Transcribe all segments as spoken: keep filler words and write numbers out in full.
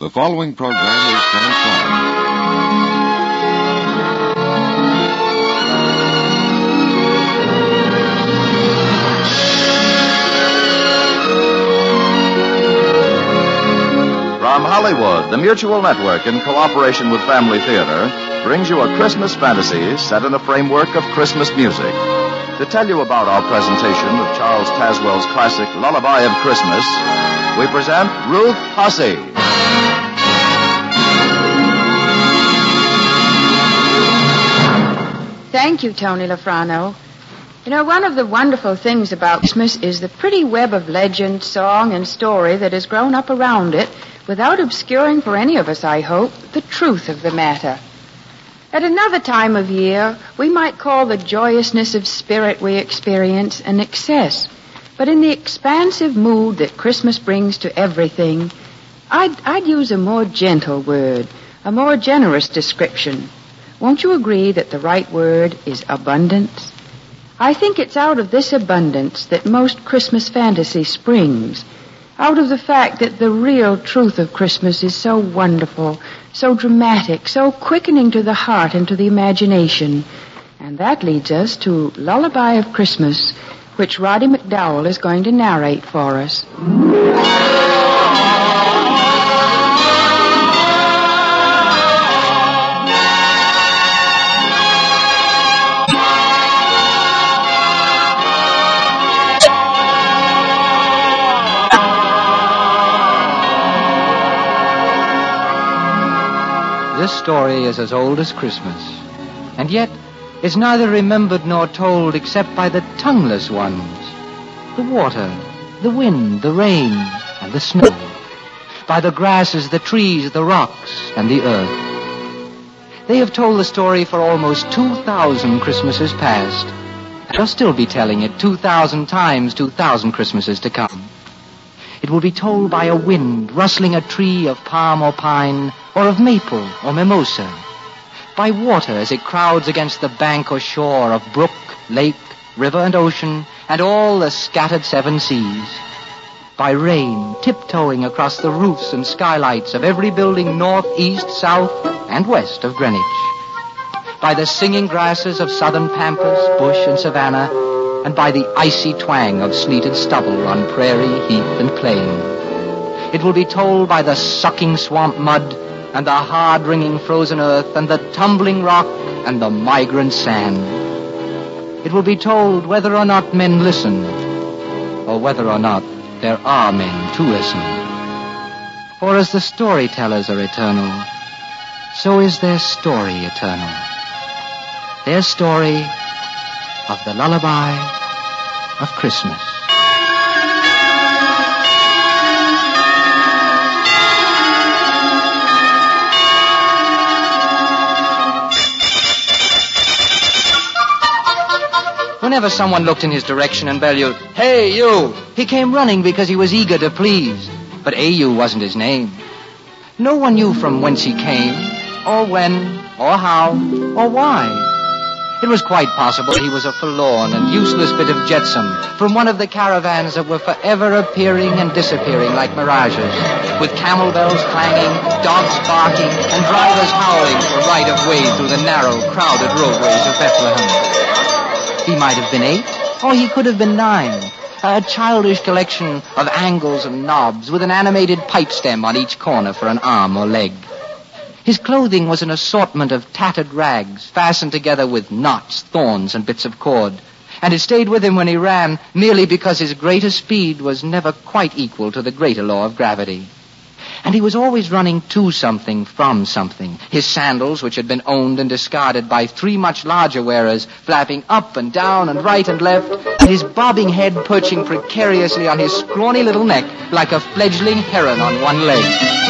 The following program is transcribed. From Hollywood, the Mutual Network, in cooperation with Family Theater, brings you a Christmas fantasy set in a framework of Christmas music. To tell you about our presentation of Charles Tazwell's classic Lullaby of Christmas, we present Ruth Hussey. Thank you, Tony Lafrano. You know, one of the wonderful things about Christmas is the pretty web of legend, song, and story that has grown up around it without obscuring for any of us, I hope, the truth of the matter. At another time of year, we might call the joyousness of spirit we experience an excess. But in the expansive mood that Christmas brings to everything, I'd, I'd use a more gentle word, a more generous description. Won't you agree that the right word is abundance? I think it's out of this abundance that most Christmas fantasy springs, out of the fact that the real truth of Christmas is so wonderful, so dramatic, so quickening to the heart and to the imagination. And that leads us to Lullaby of Christmas, which Roddy McDowell is going to narrate for us. This story is as old as Christmas, and yet is neither remembered nor told except by the tongueless ones. The water, the wind, the rain, and the snow. By the grasses, the trees, the rocks, and the earth. They have told the story for almost two thousand Christmases past, and they'll still be telling it two thousand times two thousand Christmases to come. It will be told by a wind rustling a tree of palm or pine, or of maple or mimosa, by water as it crowds against the bank or shore of brook, lake, river, and ocean, and all the scattered seven seas, by rain tiptoeing across the roofs and skylights of every building north, east, south, and west of Greenwich, by the singing grasses of southern pampas, bush, and savanna, and by the icy twang of sleeted stubble on prairie, heath, and plain. It will be told by the sucking swamp mud, and the hard-wringing frozen earth, and the tumbling rock, and the migrant sand. It will be told whether or not men listen, or whether or not there are men to listen. For as the storytellers are eternal, so is their story eternal. Their story of the Lullaby of Christmas. Whenever someone looked in his direction and bellowed, "Hey, you!" he came running because he was eager to please. But A U wasn't his name. No one knew from whence he came, or when, or how, or why. It was quite possible he was a forlorn and useless bit of jetsam from one of the caravans that were forever appearing and disappearing like mirages, with camel bells clanging, dogs barking, and drivers howling for right of way through the narrow, crowded roadways of Bethlehem. He might have been eight, or he could have been nine. A childish collection of angles and knobs with an animated pipe stem on each corner for an arm or leg. His clothing was an assortment of tattered rags fastened together with knots, thorns, and bits of cord. And it stayed with him when he ran merely because his greater speed was never quite equal to the greater law of gravity. And he was always running to something from something. His sandals, which had been owned and discarded by three much larger wearers, flapping up and down and right and left, and his bobbing head perching precariously on his scrawny little neck like a fledgling heron on one leg.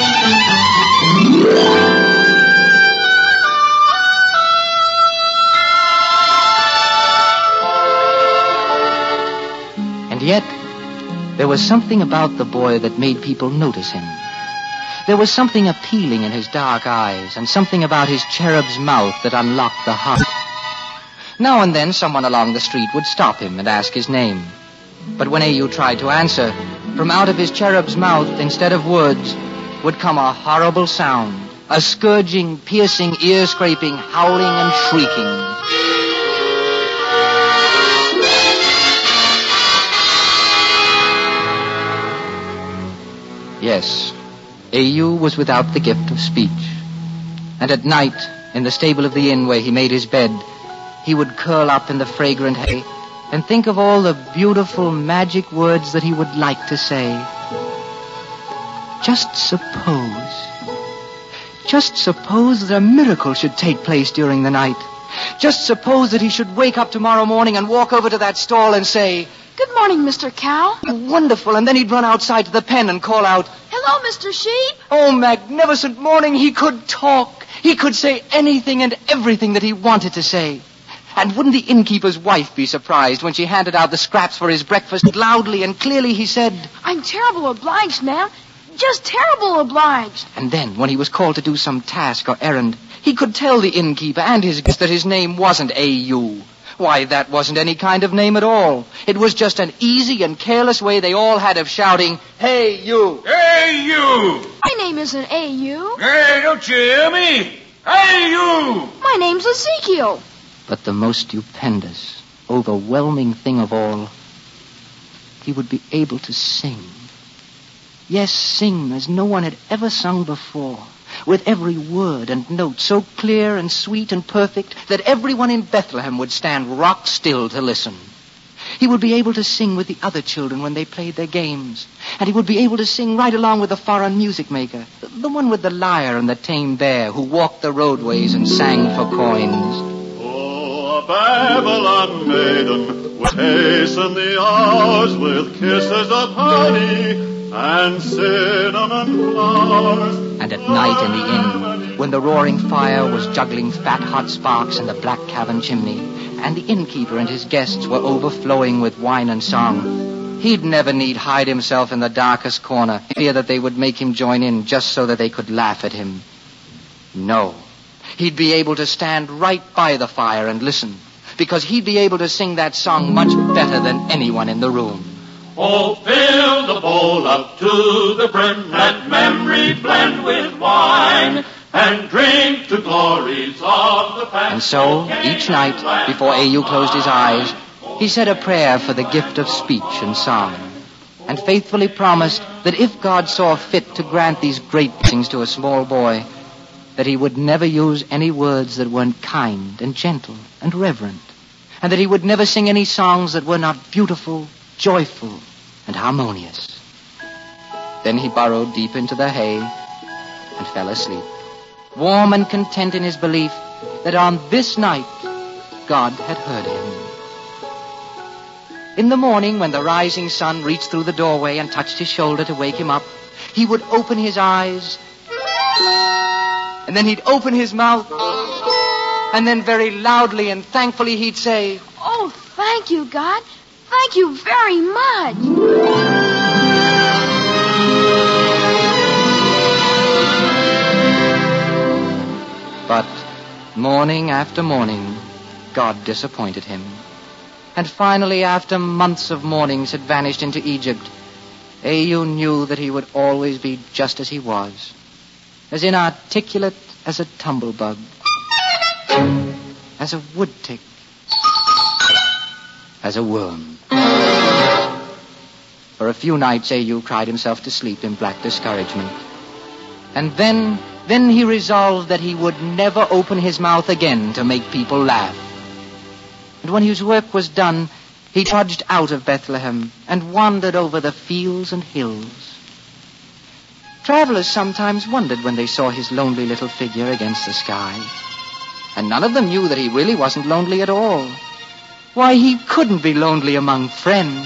And yet, there was something about the boy that made people notice him. There was something appealing in his dark eyes, and something about his cherub's mouth that unlocked the heart. Now and then someone along the street would stop him and ask his name. But when A U tried to answer, from out of his cherub's mouth, instead of words, would come a horrible sound, a scourging, piercing, ear-scraping, howling and shrieking. Yes, Ayu was without the gift of speech. And at night, in the stable of the inn where he made his bed, he would curl up in the fragrant hay and think of all the beautiful magic words that he would like to say. Just suppose, just suppose that a miracle should take place during the night. Just suppose that he should wake up tomorrow morning and walk over to that stall and say, "Good morning, Mister Cow." "Wonderful," and then he'd run outside to the pen and call out, "Hello, Mister Sheep." Oh, magnificent morning. He could talk. He could say anything and everything that he wanted to say. And wouldn't the innkeeper's wife be surprised when she handed out the scraps for his breakfast? Loudly and clearly he said, "I'm terrible obliged, ma'am. Just terrible obliged." And then, when he was called to do some task or errand, he could tell the innkeeper and his guest that his name wasn't Ayu. Why, that wasn't any kind of name at all. It was just an easy and careless way they all had of shouting, "Hey, you!" Hey, you! My name isn't A U. Hey, don't you hear me? Hey, you! My name's Ezekiel. But the most stupendous, overwhelming thing of all, he would be able to sing. Yes, sing as no one had ever sung before, with every word and note so clear and sweet and perfect that everyone in Bethlehem would stand rock still to listen. He would be able to sing with the other children when they played their games, and he would be able to sing right along with the foreign music maker, the one with the lyre and the tame bear who walked the roadways and sang for coins. Oh, a Babylon maiden would hasten the hours with kisses of honey and cinnamon flowers. And at night in the inn, when the roaring fire was juggling fat hot sparks in the black cavern chimney, and the innkeeper and his guests were overflowing with wine and song, he'd never need hide himself in the darkest corner, fear that they would make him join in just so that they could laugh at him. No, he'd be able to stand right by the fire and listen, because he'd be able to sing that song much better than anyone in the room. Oh, fill the bowl up to the brim, let memory blend with wine, and drink the glories of the past. And so, each night, before Ayu closed his eyes, he said a prayer for the gift of speech and song, and faithfully promised that if God saw fit to grant these great things to a small boy, that he would never use any words that weren't kind and gentle and reverent, and that he would never sing any songs that were not beautiful, joyful, and harmonious. Then he burrowed deep into the hay and fell asleep, warm and content in his belief that on this night God had heard him. In the morning, when the rising sun reached through the doorway and touched his shoulder to wake him up, he would open his eyes, and then he'd open his mouth, and then very loudly and thankfully he'd say, "Oh, thank you, God. Thank you very much." But morning after morning, God disappointed him. And finally, after months of mornings had vanished into Egypt, Ayu knew that he would always be just as he was, as inarticulate as a tumblebug, as a woodtick, as a worm. For a few nights, Ayu cried himself to sleep in black discouragement. And then, then he resolved that he would never open his mouth again to make people laugh. And when his work was done, he trudged out of Bethlehem and wandered over the fields and hills. Travelers sometimes wondered when they saw his lonely little figure against the sky. And none of them knew that he really wasn't lonely at all. Why, he couldn't be lonely among friends.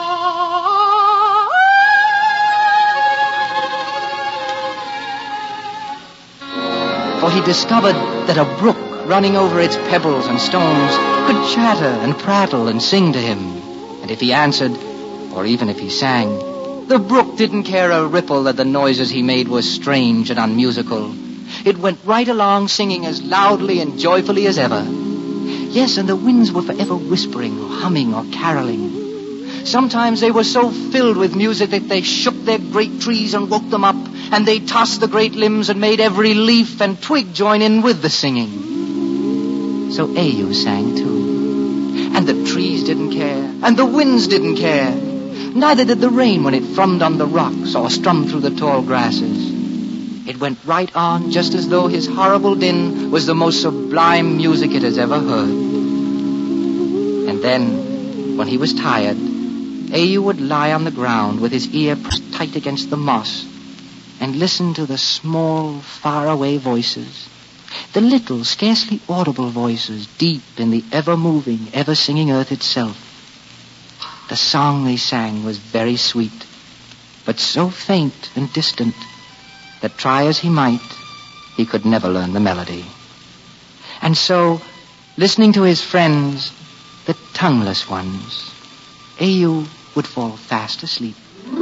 For he discovered that a brook running over its pebbles and stones could chatter and prattle and sing to him. And if he answered, or even if he sang, the brook didn't care a ripple that the noises he made were strange and unmusical. It went right along singing as loudly and joyfully as ever. Yes, and the winds were forever whispering or humming or caroling. Sometimes they were so filled with music that they shook their great trees and woke them up, and they tossed the great limbs and made every leaf and twig join in with the singing. So Au sang too. And the trees didn't care, and the winds didn't care. Neither did the rain when it thrummed on the rocks or strummed through the tall grasses. It went right on just as though his horrible din was the most sublime music it has ever heard. And then, when he was tired, Au would lie on the ground with his ear pressed tight against the moss and listen to the small, faraway voices, the little, scarcely audible voices deep in the ever-moving, ever-singing earth itself. The song they sang was very sweet, but so faint and distant that try as he might, he could never learn the melody. And so, listening to his friends, the tongueless ones, Au would fall fast asleep.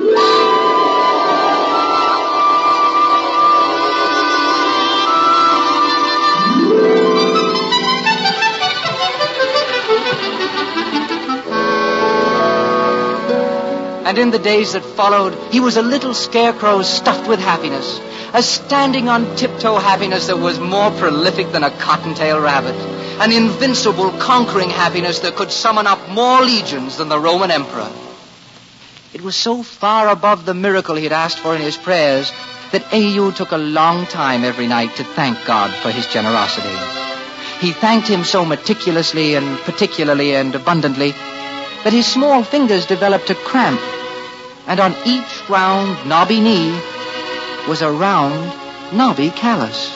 And in the days that followed, he was a little scarecrow stuffed with happiness, a standing on tiptoe happiness that was more prolific than a cottontail rabbit, an invincible, conquering happiness that could summon up more legions than the Roman emperor. It was so far above the miracle he had asked for in his prayers that Au took a long time every night to thank God for his generosity. He thanked him so meticulously and particularly and abundantly that his small fingers developed a cramp, and on each round, knobby knee was a round, knobby callus.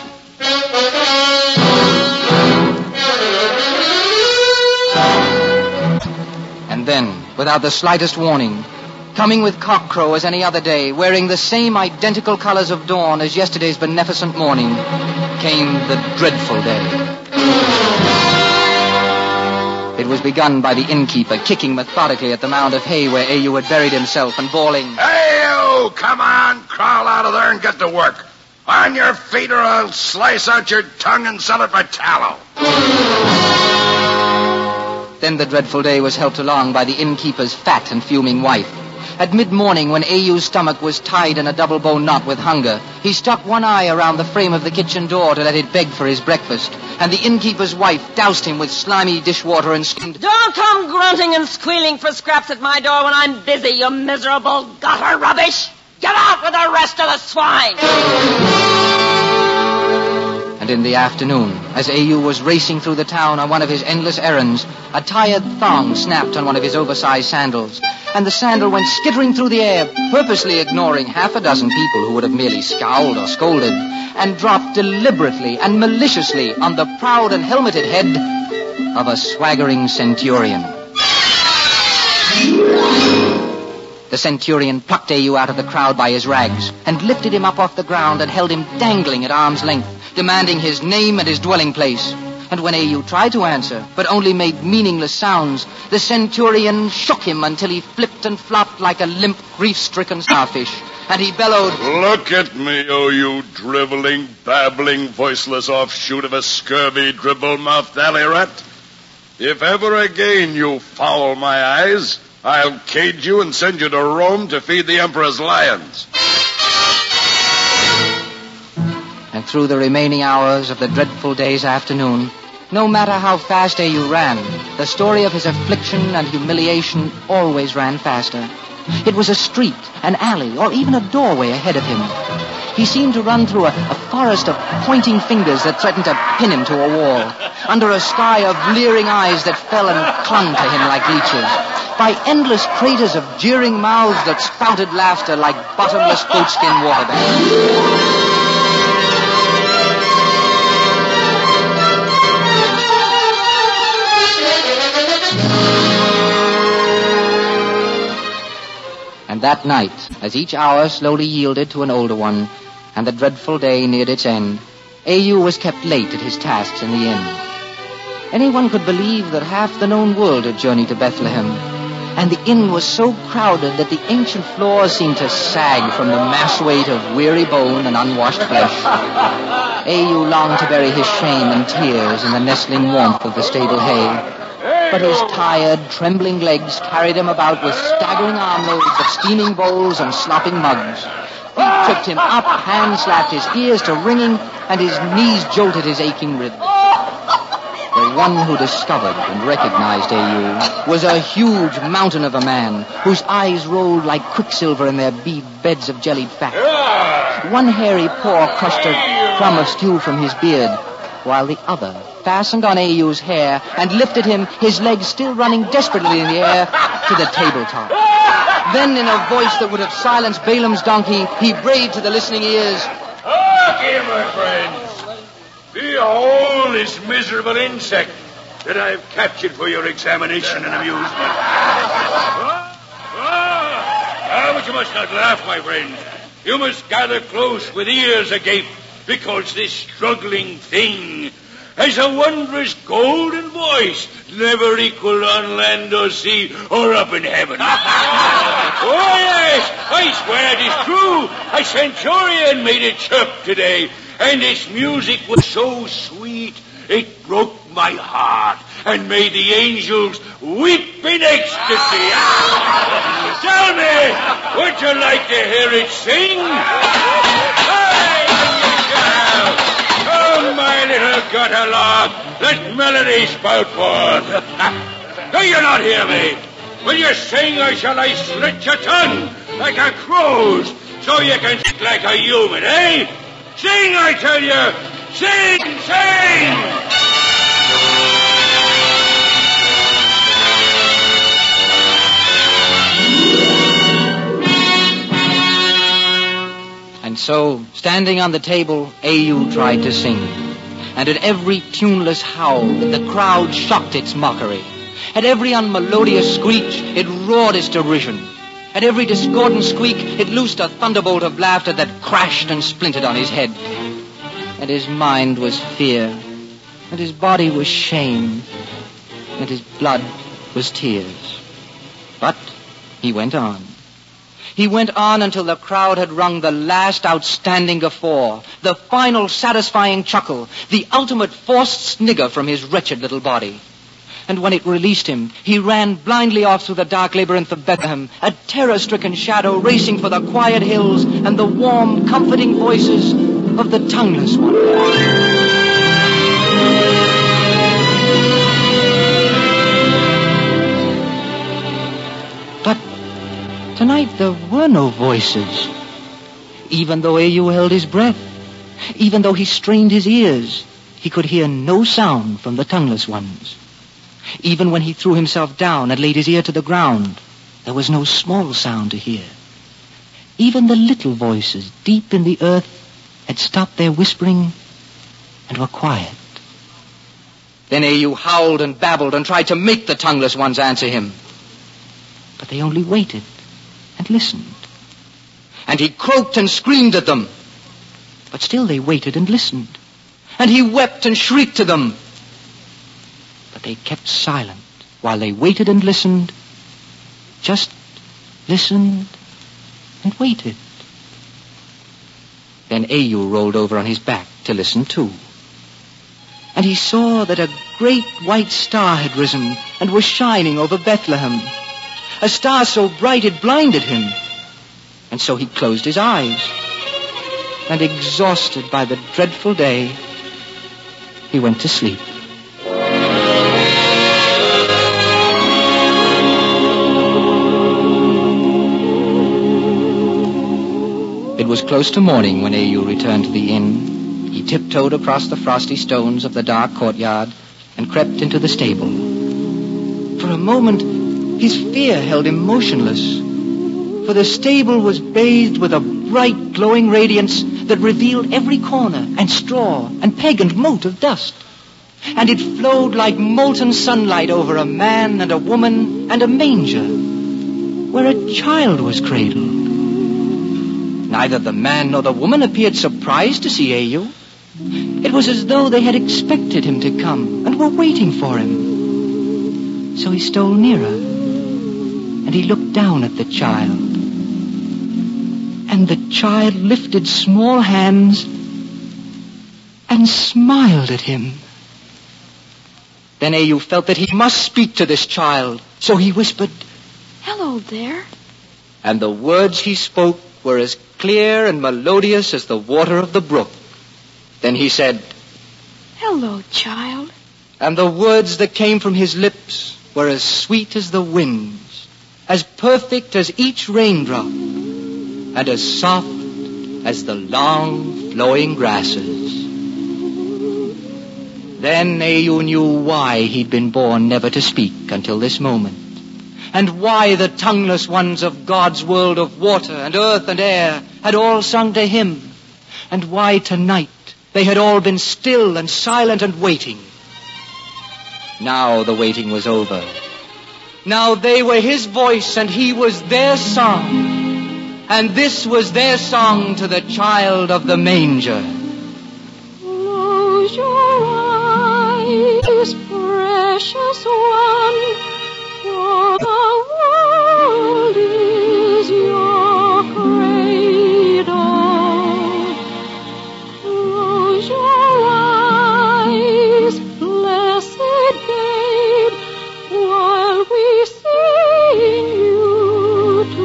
And then, without the slightest warning, coming with cockcrow as any other day, wearing the same identical colors of dawn as yesterday's beneficent morning, came the dreadful day. It was begun by the innkeeper kicking methodically at the mound of hay where Au had buried himself and bawling, "Hey, you! Come on! Crawl out of there and get to work. On your feet or I'll slice out your tongue and sell it for tallow." Then the dreadful day was helped along by the innkeeper's fat and fuming wife. At mid-morning, when Au's stomach was tied in a double-bow knot with hunger, he stuck one eye around the frame of the kitchen door to let it beg for his breakfast, and the innkeeper's wife doused him with slimy dishwater and screamed, "Don't come grunting and squealing for scraps at my door when I'm busy, you miserable gutter rubbish! Get out with the rest of the swine!" And in the afternoon, as Au was racing through the town on one of his endless errands, a tired thong snapped on one of his oversized sandals, and the sandal went skittering through the air, purposely ignoring half a dozen people who would have merely scowled or scolded, and dropped deliberately and maliciously on the proud and helmeted head of a swaggering centurion. The centurion plucked Au out of the crowd by his rags and lifted him up off the ground and held him dangling at arm's length, demanding his name and his dwelling place. And when Au tried to answer, but only made meaningless sounds, the centurion shook him until he flipped and flopped like a limp, grief-stricken starfish. And he bellowed, "Look at me, oh, you driveling, babbling, voiceless offshoot of a scurvy, dribble-mouthed alley rat. If ever again you foul my eyes, I'll cage you and send you to Rome to feed the emperor's lions." And through the remaining hours of the dreadful day's afternoon, no matter how fast Au ran, the story of his affliction and humiliation always ran faster. It was a street, an alley, or even a doorway ahead of him. He seemed to run through a, a forest of pointing fingers that threatened to pin him to a wall, under a sky of leering eyes that fell and clung to him like leeches, by endless craters of jeering mouths that spouted laughter like bottomless goatskin water bags. And that night, as each hour slowly yielded to an older one, and the dreadful day neared its end, Au was kept late at his tasks in the inn. Anyone could believe that half the known world had journeyed to Bethlehem, and the inn was so crowded that the ancient floors seemed to sag from the mass weight of weary bone and unwashed flesh. Au longed to bury his shame and tears in the nestling warmth of the stable hay. "Hey, but his tired, trembling legs carried him about with staggering armloads of steaming bowls and slopping mugs. Feet tripped him up, hands slapped his ears to ringing, and his knees jolted his aching ribs. The one who discovered and recognized A U was a huge mountain of a man whose eyes rolled like quicksilver in their bead beds of jellied fat. One hairy paw crushed a crumb of stew from his beard, while the other fastened on A U's hair and lifted him, his legs still running desperately in the air, to the tabletop. Then, in a voice that would have silenced Balaam's donkey, he brayed to the listening ears, "Okay, my friends. Behold this miserable insect that I've captured for your examination and amusement. Ah, ah, but you must not laugh, my friends. You must gather close with ears agape, because this struggling thing has a wondrous golden voice never equaled on land or sea or up in heaven. Oh, yes, I swear it is true. A centurion made it chirp today, and its music was so sweet it broke my heart and made the angels weep in ecstasy. Tell me, would you like to hear it sing? Hey, you shall. Oh, my little gutter lark, let melody spout forth. Do you not hear me? Will you sing, or shall I slit your tongue like a crow's, so you can sing like a human, eh? Sing, I tell you! Sing, sing! And so, standing on the table, A U tried to sing. And at every tuneless howl, the crowd shocked its mockery. At every unmelodious screech, it roared its derision. At every discordant squeak, it loosed a thunderbolt of laughter that crashed and splintered on his head. And his mind was fear, and his body was shame, and his blood was tears. But he went on. He went on until the crowd had wrung the last outstanding guffaw, the final satisfying chuckle, the ultimate forced snigger from his wretched little body. And when it released him, he ran blindly off through the dark labyrinth of Bethlehem, a terror-stricken shadow racing for the quiet hills and the warm, comforting voices of the tongueless one. But tonight there were no voices. Even though A U held his breath, even though he strained his ears, he could hear no sound from the tongueless ones. Even when he threw himself down and laid his ear to the ground, there was no small sound to hear. Even the little voices deep in the earth had stopped their whispering and were quiet. Then A U howled and babbled and tried to make the tongueless ones answer him. But they only waited and listened. And he croaked and screamed at them. But still they waited and listened. And he wept and shrieked to them. But they kept silent while they waited and listened, just listened and waited. Then A U rolled over on his back to listen too. And he saw that a great white star had risen and was shining over Bethlehem, a star so bright it blinded him. And so he closed his eyes, and exhausted by the dreadful day, he went to sleep. It was close to morning when A U returned to the inn. He tiptoed across the frosty stones of the dark courtyard and crept into the stable. For a moment, his fear held him motionless, for the stable was bathed with a bright, glowing radiance that revealed every corner and straw and peg and mote of dust. And it flowed like molten sunlight over a man and a woman and a manger, where a child was cradled. Neither the man nor the woman appeared surprised to see A U. It was as though they had expected him to come and were waiting for him. So he stole nearer, and he looked down at the child. And the child lifted small hands and smiled at him. Then Ayu felt that he must speak to this child, so he whispered, "Hello there." And the words he spoke were as clear and melodious as the water of the brook. Then he said, "Hello, child." And the words that came from his lips were as sweet as the winds, as perfect as each raindrop, and as soft as the long flowing grasses. Then Ayu knew why he'd been born never to speak until this moment, and why the tongueless ones of God's world of water and earth and air had all sung to him, and why tonight they had all been still and silent and waiting. Now the waiting was over. Now they were his voice and he was their song, and this was their song to the child of the manger. Close your eyes, precious one, for the world is your cradle. Close your eyes, blessed babe, while we sing you to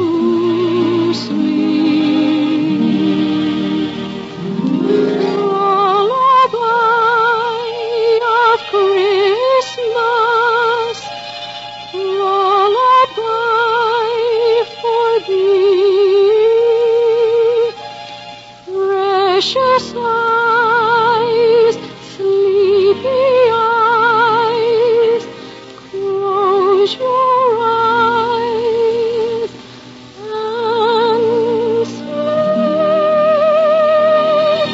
sleep. Lullaby of Christmas, lullaby for thee. Precious eyes, sleepy eyes, close your eyes and sleep.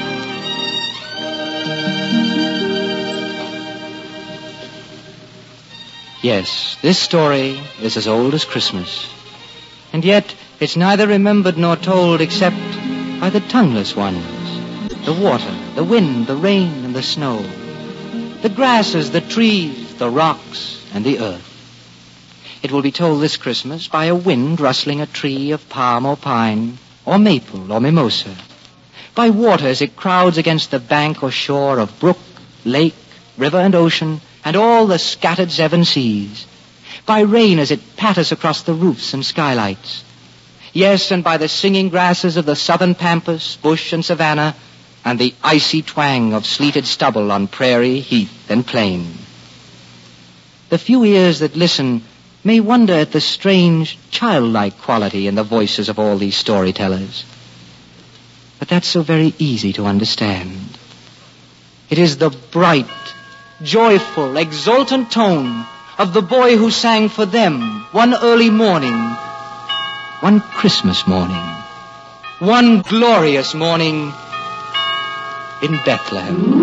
Yes, this story is as old as Christmas. And yet it's neither remembered nor told except by the tongueless ones. The water, the wind, the rain, and the snow. The grasses, the trees, the rocks, and the earth. It will be told this Christmas by a wind rustling a tree of palm or pine, or maple or mimosa. By water as it crowds against the bank or shore of brook, lake, river, and ocean, and all the scattered seven seas. By rain as it patters across the roofs and skylights. Yes, and by the singing grasses of the southern pampas, bush, and savanna, and the icy twang of sleeted stubble on prairie, heath, and plain. The few ears that listen may wonder at the strange, childlike quality in the voices of all these storytellers. But that's so very easy to understand. It is the bright, joyful, exultant tone of the boy who sang for them one early morning, one Christmas morning, one glorious morning in Bethlehem.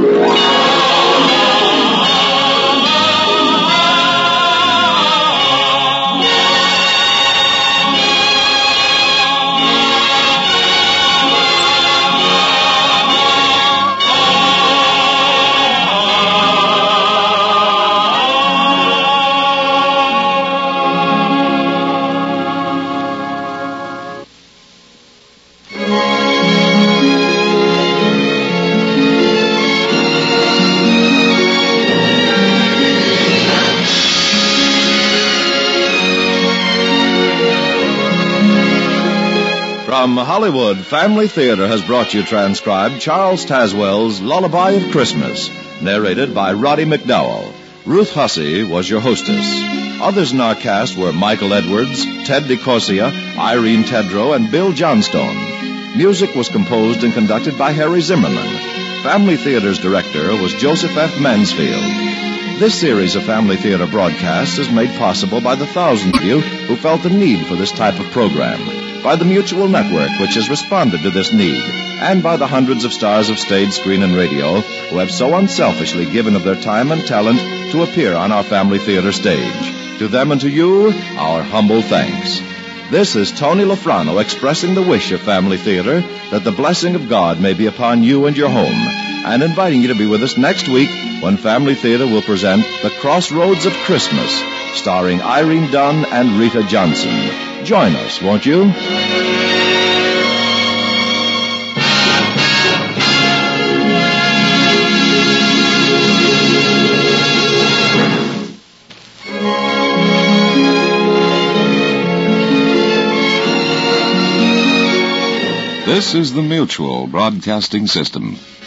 From Hollywood, Family Theater has brought you transcribed Charles Tazwell's Lullaby of Christmas, narrated by Roddy McDowell. Ruth Hussey was your hostess. Others in our cast were Michael Edwards, Ted DeCorsia, Irene Tedrow, and Bill Johnstone. Music was composed and conducted by Harry Zimmerman. Family Theater's director was Joseph F. Mansfield. This series of Family Theater broadcasts is made possible by the thousands of you who felt the need for this type of program, by the Mutual Network, which has responded to this need, and by the hundreds of stars of stage, screen, and radio who have so unselfishly given of their time and talent to appear on our Family Theater stage. To them and to you, our humble thanks. This is Tony Lafrano expressing the wish of Family Theater that the blessing of God may be upon you and your home, and inviting you to be with us next week when Family Theater will present The Crossroads of Christmas, starring Irene Dunn and Rita Johnson. Join us, won't you? This is the Mutual Broadcasting System.